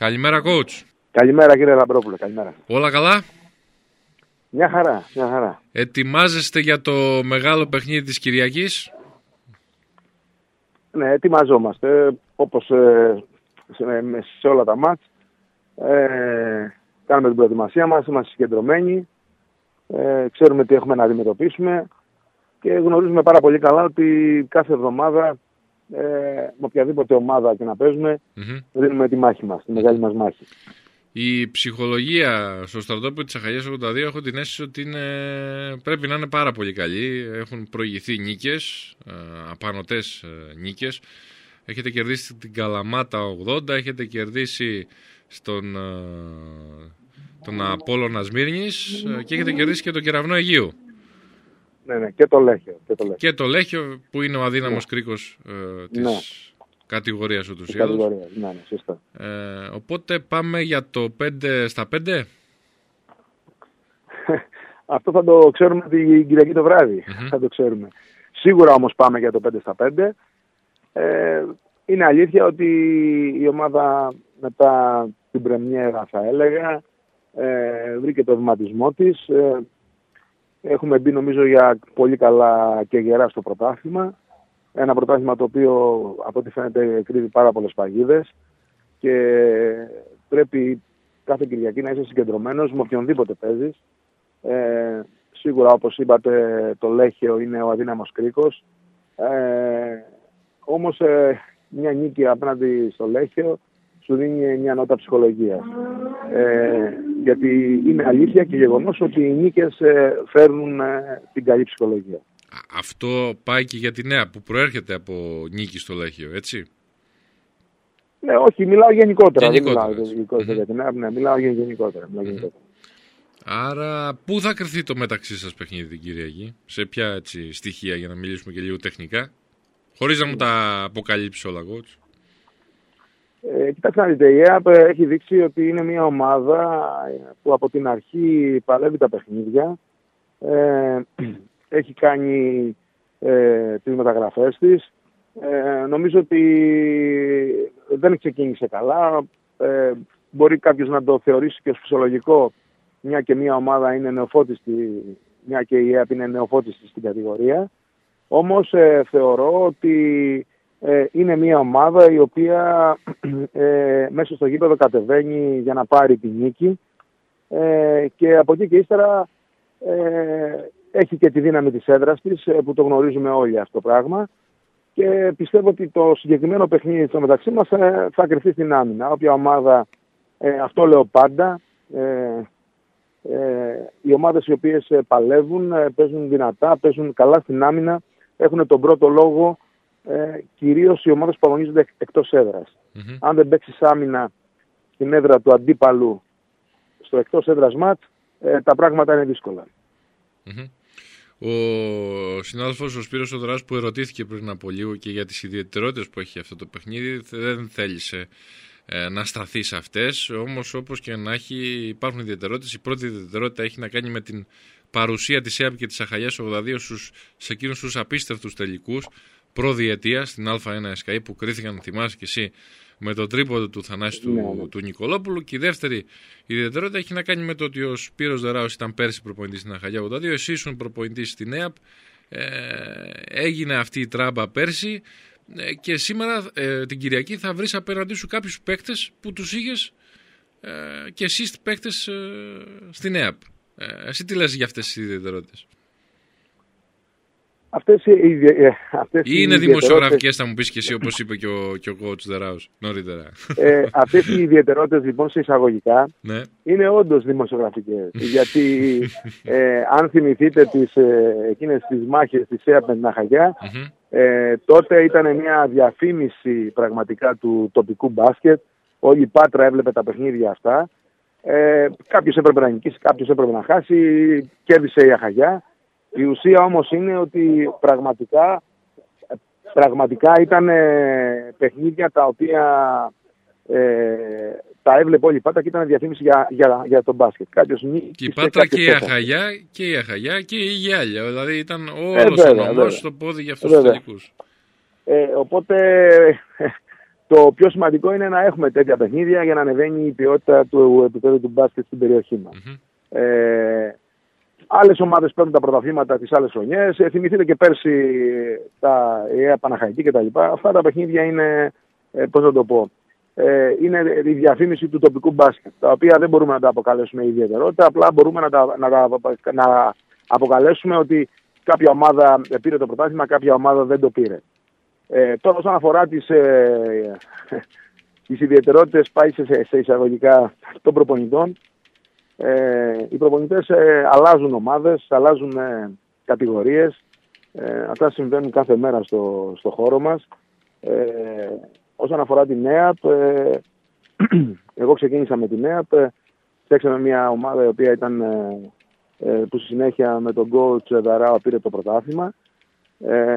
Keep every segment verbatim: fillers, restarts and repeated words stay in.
Καλημέρα, coach. Καλημέρα, κύριε Λαμπρόπουλο. Καλημέρα. Όλα καλά? Μια χαρά, μια χαρά. Ετοιμάζεστε για το μεγάλο παιχνίδι της Κυριακής? Ναι, ετοιμαζόμαστε. Όπως ε, σε, σε όλα τα μάτς. Ε, κάνουμε την προετοιμασία μας, είμαστε συγκεντρωμένοι. Ε, ξέρουμε τι έχουμε να αντιμετωπίσουμε. Και γνωρίζουμε πάρα πολύ καλά ότι κάθε εβδομάδα, ε, με οποιαδήποτε ομάδα και να παίζουμε, mm-hmm. δίνουμε τη μάχη μας, τη μεγάλη μας μάχη. Η ψυχολογία στο στρατόπεδο της Αχαγιάς ογδόντα δύο έχω την αίσθηση ότι είναι, πρέπει να είναι πάρα πολύ καλή. Έχουν προηγηθεί νίκες, απανωτές νίκες. Έχετε κερδίσει την Καλαμάτα ογδόντα, έχετε κερδίσει στον τον Απόλλωνα Σμύρνης και έχετε κερδίσει και τον Κεραυνό Αιγείου. Ναι, ναι, και το Λέχιο. Και το Λέχιο, και το Λέχιο που είναι ο αδύναμος ναι. κρίκος ε, της... Ναι. Κατηγορίας ούτως ή άλλως. Ναι, ναι, σωστά. Ε, οπότε πάμε για το πέντε στα πέντε. Αυτό θα το ξέρουμε την Κυριακή το βράδυ. Mm-hmm. Θα το ξέρουμε. Σίγουρα όμως πάμε για το πέντε στα πέντε. Ε, είναι αλήθεια ότι η ομάδα μετά την πρεμιέρα, θα έλεγα, ε, βρήκε το βηματισμό της. Ε, έχουμε μπει νομίζω για πολύ καλά και γερά στο πρωτάθλημα. Ένα πρωτάθλημα το οποίο από ό,τι φαίνεται κρύβει πάρα πολλές παγίδες και πρέπει κάθε Κυριακή να είσαι συγκεντρωμένος με οποιονδήποτε παίζεις. Ε, σίγουρα όπως είπατε το Λέχιο είναι ο αδύναμος κρίκος. Ε, όμως ε, μια νίκη απέναντι στο Λέχιο σου δίνει μια νότα ψυχολογίας. Ε, γιατί είναι αλήθεια και γεγονός ότι οι νίκες ε, φέρνουν ε, την καλή ψυχολογία. Αυτό πάει και για τη νέα που προέρχεται από νίκη στο Λέχιο, έτσι? Ναι, όχι, μιλάω γενικότερα. γενικότερα δεν μιλάω γενικότερα mm-hmm. για τη νέα, ναι, μιλάω γενικότερα. Μιλάω mm-hmm. γενικότερα. Άρα, πού θα κρυθεί το μεταξύ σας παιχνίδι την Κυριακή? Σε ποια έτσι, στοιχεία, για να μιλήσουμε και λίγο τεχνικά? Χωρίς να μου τα αποκαλύψει όλα, coach. Ε, κοιτάξτε να δείτε, η ΕΑΠ έχει δείξει ότι είναι μια ομάδα που από την αρχή παλεύει τα παιχνίδια. Ε, έχει κάνει ε, τις μεταγραφές της. Ε, νομίζω ότι δεν ξεκίνησε καλά. Ε, μπορεί κάποιος να το θεωρήσει και ως φυσιολογικό, μια και μια ομάδα είναι νεοφώτιστη, μια και η ΕΑΠ είναι νεοφώτιστη στην κατηγορία. Όμως ε, θεωρώ ότι ε, είναι μια ομάδα η οποία ε, μέσα στο γήπεδο κατεβαίνει για να πάρει τη νίκη ε, και από εκεί και ύστερα ε, έχει και τη δύναμη της έδρας της, που το γνωρίζουμε όλοι αυτό το πράγμα. Και πιστεύω ότι το συγκεκριμένο παιχνίδι στο μεταξύ μας ε, θα κρυφθεί στην άμυνα. Όποια ομάδα, ε, αυτό λέω πάντα, ε, ε, οι ομάδες οι οποίες παλεύουν, ε, παίζουν δυνατά, παίζουν καλά στην άμυνα, έχουν τον πρώτο λόγο, ε, κυρίως οι ομάδες που αγωνίζονται εκτός έδρας. Mm-hmm. Αν δεν παίξεις άμυνα στην έδρα του αντίπαλου στο εκτός έδρας μάτς, ε, τα πράγματα είναι δύσκολα. Mm-hmm. Ο συνάδελφος ο Σπύρος Οδράς που ερωτήθηκε πριν από λίγο και για τις ιδιαιτερότητες που έχει αυτό το παιχνίδι δεν θέλησε ε, να σταθεί σε αυτές, όμως όπως και να έχει υπάρχουν ιδιαιτερότητες. Η πρώτη ιδιαιτερότητα έχει να κάνει με την παρουσία της ΕΑΠ και της Αχαγιάς ογδόντα δύο στους, σε εκείνους τους απίστευτους τελικούς προδιετίας στην Α ένα ΕΣΚΑΗ που κρίθηκαν, θυμάσαι και εσύ, με το τρίποδο του Θανάση του, ναι. του Νικολόπουλου. Και η δεύτερη ιδιαιτερότητα έχει να κάνει με το ότι ο Σπύρος Δεράος ήταν πέρσι προπονητής στην Αχαγιά ογδόντα δύο, εσύ ήσουν προπονητής στην ΕΑΠ, ε, έγινε αυτή η τράμπα πέρσι ε, και σήμερα ε, την Κυριακή θα βρεις απέναντί σου κάποιους παίκτες που τους είχες ε, και εσείς παίκτες ε, στην ΕΑΠ. Ε, εσύ τι λες για αυτές τις ιδιαιτερότητες? Αυτές οι, αυτές ή είναι δημοσιογραφικές, θα μου πεις και εσύ, όπως είπε και ο, και ο coach Δεράος νωρίτερα. Ε, αυτές οι ιδιαιτερότητες λοιπόν σε εισαγωγικά ναι. είναι όντως δημοσιογραφικές. Γιατί ε, αν θυμηθείτε τις, ε, εκείνες τις μάχες της ΕΑΠ με την Αχαγιά, mm-hmm. ε, τότε ήταν μια διαφήμιση πραγματικά του τοπικού μπάσκετ. Όλη η Πάτρα έβλεπε τα παιχνίδια αυτά. Ε, κάποιος έπρεπε να νικήσει, κάποιος έπρεπε να χάσει, κέρδισε η Αχαγιά. Η ουσία όμως είναι ότι πραγματικά, πραγματικά ήταν ε, παιχνίδια τα οποία ε, τα έβλεπε όλη η Πάτρα και ήταν διαφήμιση για, για, για τον μπάσκετ. Κάποιος νίκησε, και η Πάτρα και η Αχαγιά και η Αχαγιά και η Γυάλια. Δηλαδή ήταν όλος ε, ο νομός στο πόδι για αυτούς τους τελικούς. Ε, οπότε το πιο σημαντικό είναι να έχουμε τέτοια παιχνίδια για να ανεβαίνει η ποιότητα του επίπεδου του μπάσκετ στην περιοχή μας. Mm-hmm. Ε, άλλες ομάδες παίρνουν τα πρωταθλήματα τις άλλες χρονιές. Ε, θυμηθείτε και πέρσι τα ΕΑ Παναχαϊκή κτλ. Αυτά τα παιχνίδια είναι, ε, πώς να το πω, ε, είναι η διαφήμιση του τοπικού μπάσκετ, τα οποία δεν μπορούμε να τα αποκαλέσουμε ιδιαιτερότητα, απλά μπορούμε να τα, να τα να αποκαλέσουμε ότι κάποια ομάδα πήρε το πρωτάθλημα, κάποια ομάδα δεν το πήρε. Ε, τώρα όσον αφορά τις, ε, τις ιδιαιτερότητες πάει σε, σε εισαγωγικά των προπονητών, ε, οι προπονητές ε, αλλάζουν ομάδες, αλλάζουν ε, κατηγορίες, ε, αυτά συμβαίνουν κάθε μέρα στο, στο χώρο μας. Ε, όσον αφορά την ΕΑΠ, ε, εγώ ξεκίνησα με την ΕΑΠ, ε, φτιάξαμε μια ομάδα η οποία ήταν, ε, ε, που στη συνέχεια με τον coach Δαράο πήρε το πρωτάθλημα. Ε,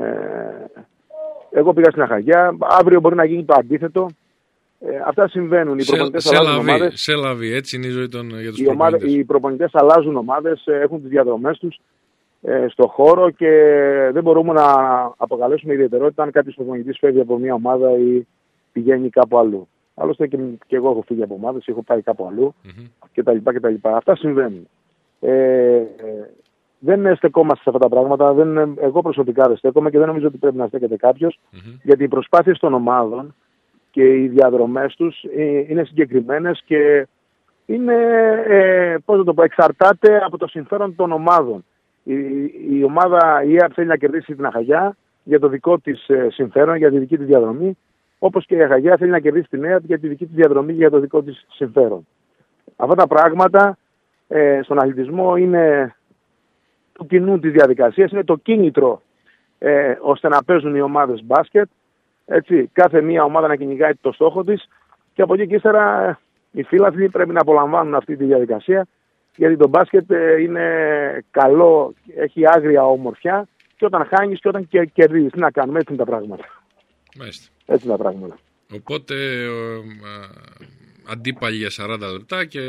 Εγώ πήγα στην Αχαγιά. Αύριο μπορεί να γίνει το αντίθετο. Ε, αυτά συμβαίνουν. Οι προπονητές αλλάζουν ομάδες. Σε λαβή, έτσι είναι η ζωή των, για τους οι προπονητές. Ομάδες, οι προπονητές αλλάζουν ομάδες, έχουν τις διαδρομές τους ε, στο χώρο και δεν μπορούμε να αποκαλέσουμε ιδιαιτερότητα αν κάποιος προπονητής φεύγει από μια ομάδα ή πηγαίνει κάπου αλλού. Άλλωστε και, και εγώ έχω φύγει από ομάδες, έχω πάει κάπου αλλού mm-hmm. κτλ, κτλ. Αυτά συμβαίνουν. Ε, ε, Δεν στεκόμαστε σε αυτά τα πράγματα. Δεν, εγώ προσωπικά δεν στέκομαι και δεν νομίζω ότι πρέπει να στέκεται κάποιος, mm-hmm. γιατί οι προσπάθειες των ομάδων και οι διαδρομές τους είναι συγκεκριμένες και είναι, ε, πώς να το πω, εξαρτάται από το συμφέρον των ομάδων. Η, η ομάδα η ΕΑΠ θέλει να κερδίσει την Αχαγιά για το δικό της συμφέρον, για τη δική της διαδρομή, όπως και η Αχαγιά θέλει να κερδίσει την ΕΑΠ για τη δική της διαδρομή, για το δικό της συμφέρον. Αυτά τα πράγματα ε, στον αθλητισμό είναι του κοινού της διαδικασίας, είναι το κίνητρο ε, ώστε να παίζουν οι ομάδες μπάσκετ. Έτσι, κάθε μία ομάδα να κυνηγάει το στόχο της και από εκεί και ύστερα οι φίλαθλοι πρέπει να απολαμβάνουν αυτή τη διαδικασία, γιατί το μπάσκετ ε, είναι καλό, έχει άγρια ομορφιά και όταν χάνεις και όταν και κερδίζεις. Τι να κάνουμε, έτσι είναι τα πράγματα. Μάλιστα. Έτσι είναι τα πράγματα. Οπότε ε, αντίπαλοι για σαράντα λεπτά και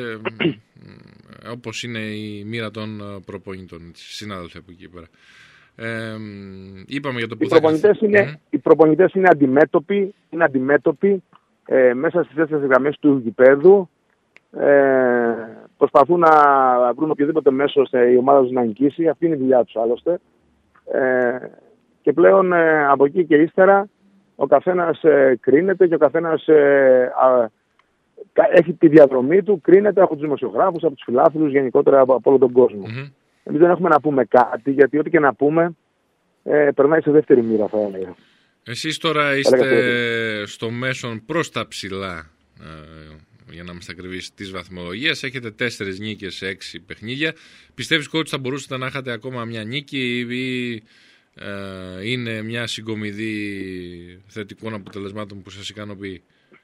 όπως είναι η μοίρα των προπονητών, συνάδελφοι από εκεί πέρα. Ε, είπαμε για το που οι, προπονητές θα... είναι, mm. οι προπονητές είναι αντιμέτωποι, είναι αντιμέτωποι ε, μέσα στις τέσσερις γραμμές του γηπέδου. Ε, προσπαθούν να βρουν οποιοδήποτε μέσο ώστε η ομάδα τους να νικήσει. Αυτή είναι η δουλειά τους άλλωστε. Ε, και πλέον ε, από εκεί και ύστερα ο καθένας ε, κρίνεται και ο καθένας ε, α, έχει τη διαδρομή του, κρίνεται από τους δημοσιογράφους, από τους φιλάθλους, γενικότερα από, από όλο τον κόσμο. Mm-hmm. Εμείς δεν έχουμε να πούμε κάτι, γιατί ό,τι και να πούμε ε, περνάει σε δεύτερη μοίρα, θα έλεγα. Εσείς τώρα είστε στο μέσον προς τα ψηλά, ε, για να είμαστε ακριβείς, της βαθμολογίας. Έχετε τέσσερις νίκες σε έξι παιχνίδια. Πιστεύεις ότι θα μπορούσατε να είχατε ακόμα μια νίκη ή ε, είναι μια συγκομιδή θετικών αποτελεσμάτων που σας ικανοποιεί?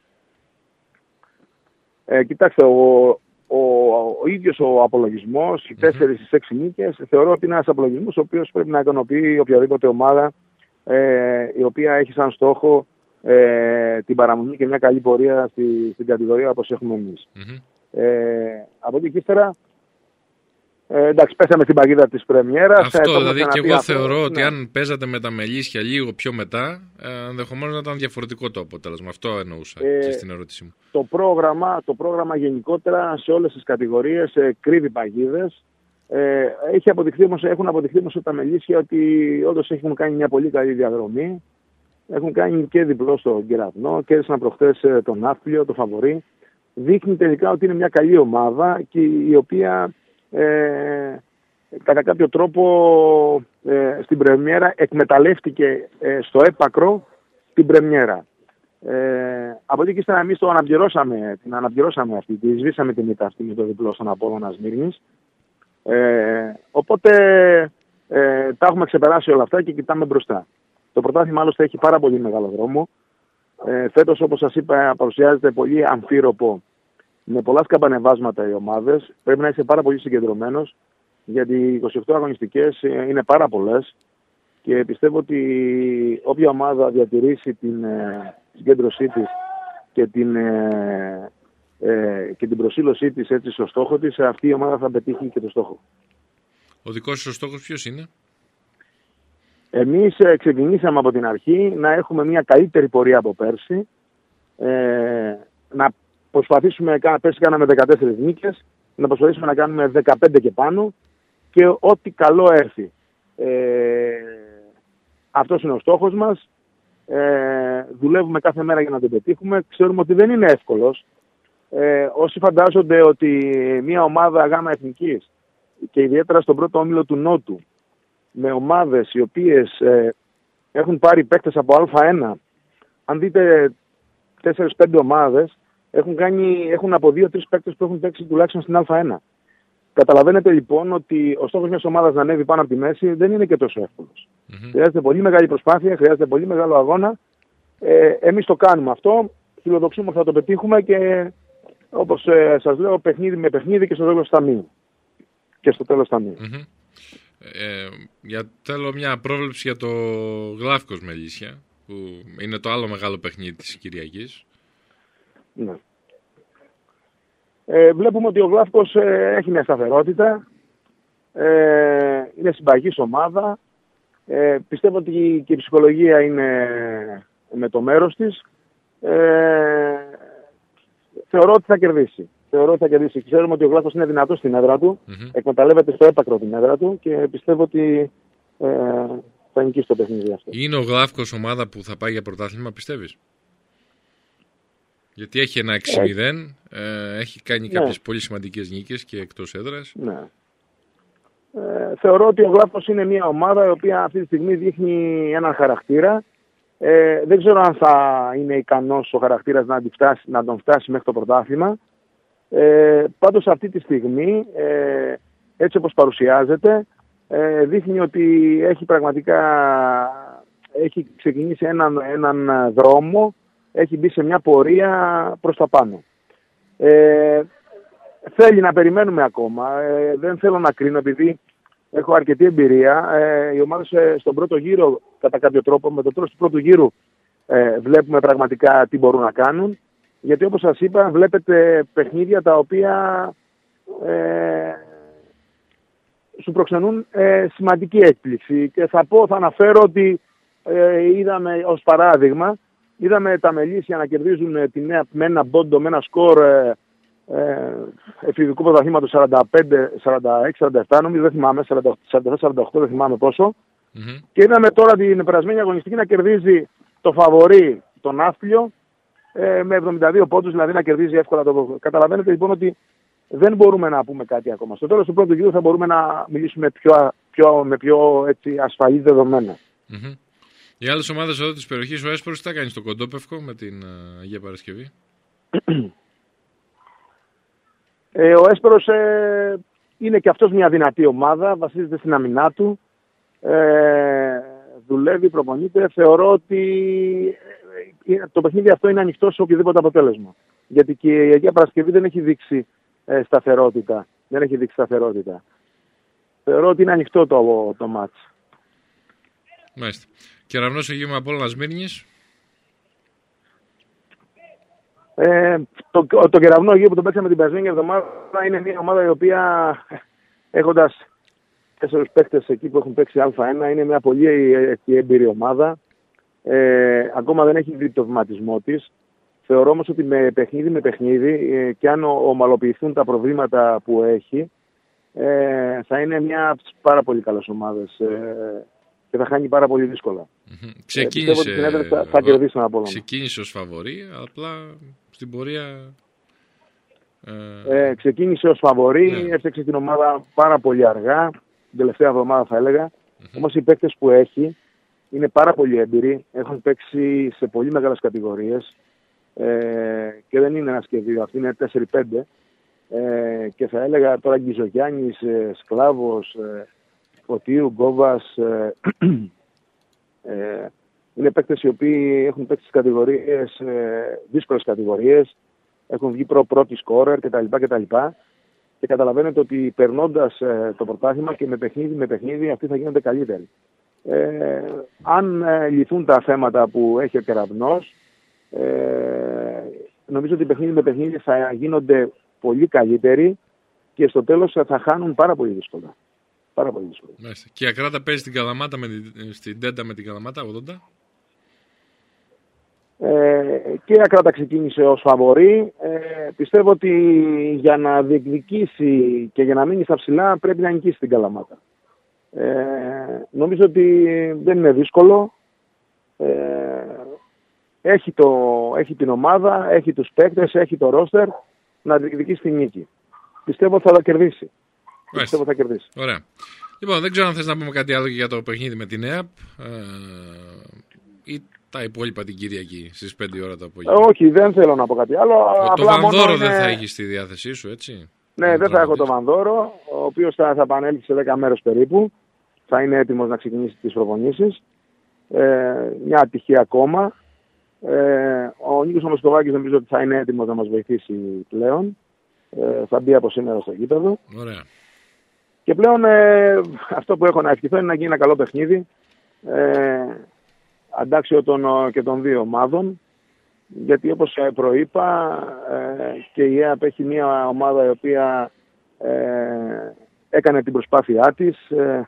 Ε, κοιτάξτε, ο, ο, ο ίδιος ο απολογισμός, οι τέσσερις στις έξι νίκες, θεωρώ ότι είναι ένας απολογισμός ο οποίος πρέπει να ικανοποιεί οποιαδήποτε ομάδα ε, η οποία έχει σαν στόχο ε, την παραμονή και μια καλή πορεία στη, στην κατηγορία όπως έχουμε εμείς. Mm-hmm. Ε, από εκεί και ύστερα, ε, εντάξει, πέσαμε στην παγίδα της πρεμιέρας. Αυτό, ε, δηλαδή και εγώ αυτό, θεωρώ ναι. ότι αν παίζατε με τα Μελίσια λίγο πιο μετά, ε, ενδεχομένως να ήταν διαφορετικό το αποτέλεσμα. Αυτό εννοούσα ε, και στην ερώτησή μου. Το πρόγραμμα, το πρόγραμμα γενικότερα σε όλες τις κατηγορίες ε, κρύβει παγίδες. Ε, έχει αποδειχθεί όμως, έχουν αποδειχθεί όμως τα Μελίσια ότι όντως έχουν κάνει μια πολύ καλή διαδρομή. Έχουν κάνει και διπλό στο Κεραυνό, κέρδισαν προχθές ε, τον Ναύπλιο, το Φαβορί. Δείχνει τελικά ότι είναι μια καλή ομάδα και η οποία ε, κατά κάποιο τρόπο ε, στην πρεμιέρα εκμεταλλεύτηκε ε, στο έπακρο την πρεμιέρα. Ε, από εκεί και ύστερα εμείς το αναπληρώσαμε, την αναπληρώσαμε αυτή, τη σβήσαμε την ήττα αυτή με το διπλό στον Απόλλωνα Σμύρνης. Ε, οπότε ε, τα έχουμε ξεπεράσει όλα αυτά και κοιτάμε μπροστά. Το πρωτάθλημα άλλωστε έχει πάρα πολύ μεγάλο δρόμο. Ε, φέτος, όπως σας είπα, παρουσιάζεται πολύ αμφίροπο, με πολλά σκαμπανεβάσματα οι ομάδες. Πρέπει να είσαι πάρα πολύ συγκεντρωμένος, γιατί οι είκοσι οκτώ αγωνιστικές είναι πάρα πολλές και πιστεύω ότι όποια ομάδα διατηρήσει την ε, συγκέντρωσή της και την, ε, ε, και την προσήλωσή της έτσι στο στόχο της, αυτή η ομάδα θα πετύχει και το στόχο. Ο δικός σας στόχος ποιος είναι? Εμείς ε, ξεκινήσαμε από την αρχή να έχουμε μια καλύτερη πορεία από πέρσι. Ε, να προσπαθήσουμε, πέρσι κάναμε δεκατέσσερις νίκες, να προσπαθήσουμε να κάνουμε δεκαπέντε και πάνω και ό,τι καλό έρθει. Ε, αυτός είναι ο στόχος μας. Ε, δουλεύουμε κάθε μέρα για να τον πετύχουμε. Ξέρουμε ότι δεν είναι εύκολος. Ε, όσοι φαντάζονται ότι μια ομάδα γάμα εθνικής και ιδιαίτερα στον πρώτο όμιλο του Νότου με ομάδες οι οποίες ε, έχουν πάρει παίκτες από Α1, αν δείτε τέσσερις πέντε ομάδες έχουν, κάνει, έχουν από δύο τρεις παίκτες που έχουν παίξει τουλάχιστον στην Α1. Καταλαβαίνετε λοιπόν ότι ο στόχος μιας ομάδας να ανέβει πάνω από τη μέση δεν είναι και τόσο εύκολος. Mm-hmm. Χρειάζεται πολύ μεγάλη προσπάθεια, χρειάζεται πολύ μεγάλο αγώνα. Ε, εμείς το κάνουμε αυτό, φιλοδοξούμε ότι θα το πετύχουμε και όπως ε, σας λέω, παιχνίδι με παιχνίδι και στο τέλος ταμείου. Και στο τέλος ταμείου. Mm-hmm. Ε, για, θέλω μια πρόβλεψη για το Γλάφκος Μελίσια, που είναι το άλλο μεγάλο παιχνίδι της Κυριακής. Ναι. Ε, βλέπουμε ότι ο Γλάφκος ε, έχει μια σταθερότητα, ε, είναι συμπαγής ομάδα, ε, πιστεύω ότι και η ψυχολογία είναι με το μέρος της, ε, θεωρώ ότι θα κερδίσει. Θεωρώ ότι θα κερδίσει. Ξέρουμε ότι ο Γλάφκος είναι δυνατός στην έδρα του, mm-hmm. εκμεταλλεύεται στο έπακρο την έδρα του και πιστεύω ότι ε, θα νικήσει το παιχνίδι αυτό. Είναι ο Γλάφκος ομάδα που θα πάει για πρωτάθλημα, πιστεύεις? Γιατί έχει ένα έξι μηδέν, ε, έχει κάνει ναι. κάποιες πολύ σημαντικές νίκες και εκτός έδρας. Ναι. Ε, θεωρώ ότι ο Γλάφκος είναι μια ομάδα η οποία αυτή τη στιγμή δείχνει έναν χαρακτήρα. Ε, δεν ξέρω αν θα είναι ικανός ο χαρακτήρας να, φτάσει, να τον φτάσει μέχρι το πρωτάθλημα. Ε, πάντως αυτή τη στιγμή, ε, έτσι όπως παρουσιάζεται, ε, δείχνει ότι έχει πραγματικά έχει ξεκινήσει έναν, έναν δρόμο, έχει μπει σε μια πορεία προς τα πάνω. Ε, θέλει να περιμένουμε ακόμα. Ε, δεν θέλω να κρίνω επειδή έχω αρκετή εμπειρία. Ε, οι ομάδες ε, στον πρώτο γύρο, κατά κάποιο τρόπο, με το τέλος του πρώτου γύρου, ε, βλέπουμε πραγματικά τι μπορούν να κάνουν. Γιατί όπως σας είπα, βλέπετε παιχνίδια τα οποία ε, σου προξενούν ε, σημαντική έκπληξη. Και θα πω, θα αναφέρω ότι ε, είδαμε ως παράδειγμα, είδαμε τα Μελίσια να κερδίζουν τη νέα με ένα μπόντο, με ένα σκορ ε, ε, εφηβικού πρωταθλήματος σαράντα πέντε σαράντα έξι σαράντα επτά, νομίζω, δεν θυμάμαι, σαράντα επτά σαράντα οκτώ, δεν θυμάμαι πόσο. Mm-hmm. Και είδαμε τώρα την περασμένη αγωνιστική να κερδίζει το φαβορί, τον Ναύπλιο, ε, με εβδομήντα δύο πόντους, δηλαδή να κερδίζει εύκολα το. Καταλαβαίνετε λοιπόν ότι δεν μπορούμε να πούμε κάτι ακόμα. Στο τέλος του πρώτου γύρου θα μπορούμε να μιλήσουμε πιο, πιο, με πιο έτσι, ασφαλή δεδομένα. Mm-hmm. Οι άλλες ομάδες εδώ της περιοχής, ο Έσπορος τι θα κάνει στο Κοντόπευκο με την uh, Αγία Παρασκευή? ε, ο Έσπορος ε, είναι και αυτός μια δυνατή ομάδα, βασίζεται στην αμυνά του, ε, δουλεύει, προπονείται. Θεωρώ ότι το παιχνίδι αυτό είναι ανοιχτό σε οποιοδήποτε αποτέλεσμα. Γιατί και η Αγία Παρασκευή δεν έχει δείξει ε, σταθερότητα. Δεν έχει δείξει σταθερότητα. Θεωρώ ότι είναι ανοιχτό το, το μάτς. Μάλιστα. Κεραυνός Αιγείου Απόλλωνας Σμύρνης. Ε, το, το, το Κεραυνό Αιγείου που τον παίξαμε την περασμένη εβδομάδα είναι μια ομάδα η οποία, έχοντας τέσσερις παίκτες εκεί που έχουν παίξει Α1, είναι μια πολύ έμπειρη ομάδα. Ε, ακόμα δεν έχει δει το βηματισμό της. Θεωρώ όμως ότι με παιχνίδι με παιχνίδι ε, και αν ομαλοποιηθούν τα προβλήματα που έχει, ε, θα είναι μια από τις πάρα πολύ καλές ομάδες ε, και θα χάνει πάρα πολύ δύσκολα. Mm-hmm. Ξεκίνησε, ε, ότι θα, θα κερδίσει ένα Απόλλωνα. Ξεκίνησε ως φαβορί, απλά στην πορεία... Ε... Ε, ξεκίνησε ως φαβορί, yeah. έφτιαξε την ομάδα πάρα πολύ αργά, την τελευταία εβδομάδα θα έλεγα. Mm-hmm. Όμως οι παίκτες που έχει είναι πάρα πολύ έμπειροι, έχουν παίξει σε πολύ μεγάλες κατηγορίες ε, και δεν είναι ένας και δύο, αυτοί είναι τέσσερα πέντε ε, και θα έλεγα τώρα Γκυζογιάννης, ε, Σκλάβος, ε, Φωτίου, Γκόβας, ε, ε, είναι παίκτες οι οποίοι έχουν παίξει στις κατηγορίες, ε, δύσκολες κατηγορίες, έχουν βγει προ πρώτη σκόρερ κτλ. κτλ. Και καταλαβαίνετε ότι περνώντας ε, το πρωτάθλημα και με παιχνίδι με παιχνίδι αυτοί θα γίνονται καλύτεροι. Ε, αν ε, λυθούν τα θέματα που έχει ο Κεραυνός, ε, νομίζω ότι παιχνίδι με παιχνίδι θα γίνονται πολύ καλύτεροι και στο τέλος θα χάνουν πάρα πολύ δύσκολα. Πάρα πολύ δύσκολα. Μάλιστα. Και η Ακράτα παίζει στην Καλαμάτα με την, στην Τέντα με την Καλαμάτα ογδόντα. Ε, και η Ακράτα ξεκίνησε ως φαβορί. Ε, πιστεύω ότι για να διεκδικήσει και για να μείνει στα ψηλά πρέπει να νικήσει την Καλαμάτα. Ε, νομίζω ότι δεν είναι δύσκολο. Ε, έχει, το, έχει την ομάδα, έχει τους παίκτες, έχει το ρόστερ να διεκδικήσει την νίκη. Πιστεύω θα τα κερδίσει. Πιστεύω θα κερδίσει. Ωραία. Λοιπόν, δεν ξέρω αν θες να πούμε κάτι άλλο και για το παιχνίδι με την ΕΑΠ ε, ή τα υπόλοιπα την Κυριακή στις πέντε ώρα το απόγευμα. Όχι, δεν θέλω να πω κάτι άλλο. Ο, το Βανδόρο είναι... δεν θα έχει στη διάθεσή σου, έτσι. Ναι, δεν θα έχω το Βανδόρο, ο οποίος θα, θα επανέλθει σε δέκα μέρες περίπου. Θα είναι έτοιμος να ξεκινήσει τις προπονήσεις. Ε, μια ατυχία ακόμα. Ε, ο Νίκος Μοσκοβάκης νομίζω ότι θα είναι έτοιμος να μας βοηθήσει πλέον. Ε, θα μπει από σήμερα στο γήπεδο. Ωραία. Και πλέον ε, αυτό που έχω να ευχηθώ είναι να γίνει ένα καλό παιχνίδι. Ε, αντάξιο των, και των δύο ομάδων. Γιατί όπως προείπα ε, και η ΕΑΠ έχει μια ομάδα η οποία ε, έκανε την προσπάθειά της. Ε,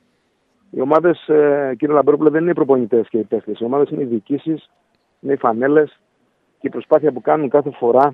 οι ομάδες, ε, κύριε Λαμπρόπουλε, δεν είναι οι προπονητές και οι παίχτες. Οι ομάδες είναι οι διοικήσεις, είναι οι φανέλες και η προσπάθεια που κάνουν κάθε φορά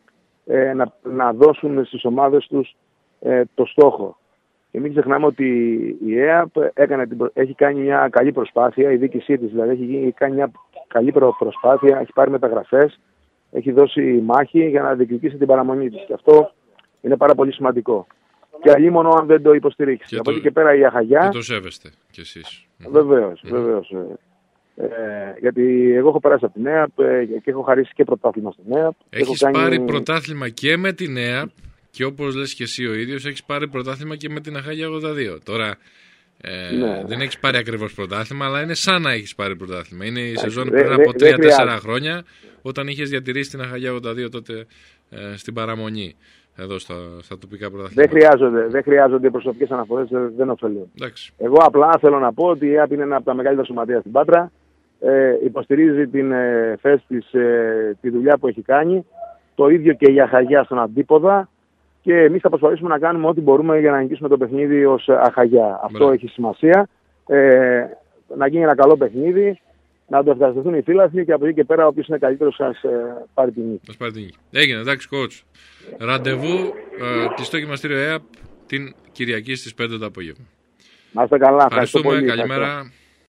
ε, να, να δώσουν στις ομάδες τους ε, το στόχο. Και μην ξεχνάμε ότι η ΕΑΠ έκανε την, έχει κάνει μια καλή προσπάθεια, η διοίκησή της δηλαδή έχει κάνει μια καλή προσπάθεια, έχει πάρει μεταγραφές, έχει δώσει μάχη για να διεκδικήσει την παραμονή της. Και αυτό είναι πάρα πολύ σημαντικό. Και αλλήμονο αν δεν το υποστηρίξει. Από εκεί και πέρα η Αχαγιά... Και το σέβεστε κι εσείς. Βεβαίως, mm. βεβαίως. Ε, γιατί εγώ έχω περάσει από την ΕΑΠ ε, και έχω χαρίσει και πρωτάθλημα στην ΕΑΠ. Έχεις κάνει... πάρει πρωτάθλημα και με την ΕΑΠ και όπως λες και εσύ ο ίδιος έχεις πάρει πρωτάθλημα και με την Αχάγια ογδόντα δύο. Τώρα ε, ναι. δεν έχεις πάρει ακριβώς πρωτάθλημα, αλλά είναι σαν να έχεις πάρει πρωτάθλημα. Είναι η σεζόν πριν από τρία τέσσερα χρόνια, όταν είχες διατηρήσει την Αχάγια ογδόντα δύο τότε ε, στην παραμονή. Εδώ στα, στα τοπικά πρωταθλήματα. Δεν χρειάζονται, δεν χρειάζονται προσωπικές αναφορές, δεν ωφελούν. Εγώ απλά θέλω να πω ότι η ΕΑΠ είναι ένα από τα μεγαλύτερα σωματεία στην Πάτρα. Ε, υποστηρίζει την ε, θέση της, ε, τη δουλειά που έχει κάνει. Το ίδιο και η Αχαγιά στον αντίποδα. Και εμείς θα προσπαθήσουμε να κάνουμε ό,τι μπορούμε για να νικήσουμε το παιχνίδι ως Αχαγιά. Αυτό έχει σημασία. Ε, να γίνει ένα καλό παιχνίδι. Να το ευχαριστηθούν οι φίλαθλοι και από εκεί και πέρα, όποιος είναι καλύτερος, σας ε, πάρει την νίκη. Σας πάρει την νίκη. Έγινε, εντάξει, coach. Ραντεβού ε, τη στο γυμναστήριο ΕΑΠ την Κυριακή στις πέντε το απόγευμα. Να είστε καλά. Ευχαριστούμε. Πολύ. Καλημέρα.